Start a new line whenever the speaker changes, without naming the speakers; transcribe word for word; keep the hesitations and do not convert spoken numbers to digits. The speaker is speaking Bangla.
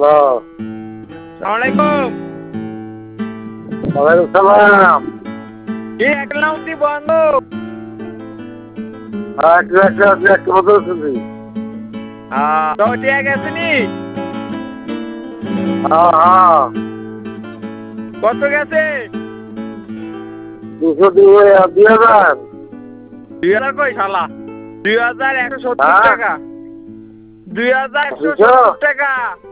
সালামালাইকুম।
ওয়ালাইকুম সালাম।
কি অ্যাকাউন্ট দি বন্ধ?
হ্যাঁ একটা একটা একটা একটা মতো শুনছি।
হ্যাঁ তো ঠিক আছে নি?
হ্যাঁ হ্যাঁ
কত গেছে?
দুশো দুই দুই হাজার।
দুই হাজার কই শালা? দুই হাজার একশো সত্তর
হ্যাঁ
টাকা। দুই হাজার একশো
দুশো?
সত্তর টাকা।